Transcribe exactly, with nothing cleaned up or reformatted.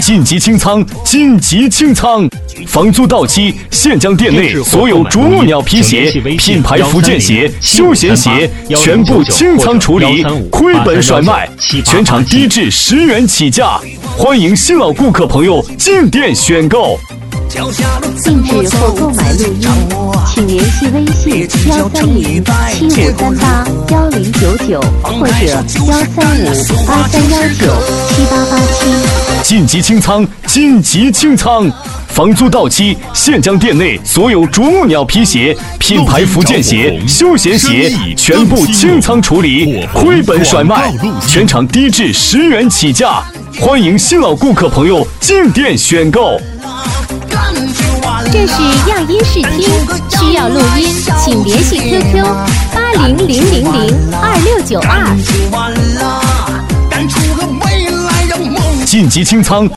晋级清仓，晋级清仓！房租到期，现将店内所有啄木鸟皮鞋、品牌福建鞋、休闲鞋全部清仓处理，亏本甩卖，全场低至十元起价。欢迎新老顾客朋友进店选购。 定制或购买录音，请联系微信幺三零七五三八幺零九九或者幺三五八三幺九七八八七。 晋级清仓，晋级清仓！房租到期，现将店内所有啄木鸟皮鞋、品牌福建鞋、休闲鞋全部清仓处理，亏本甩卖，全场低至十元起价。欢迎新老顾客朋友进店选购。 这是样音视听，需要录音，请联系 Q Q 八零零零零二六九二。 晋级清仓。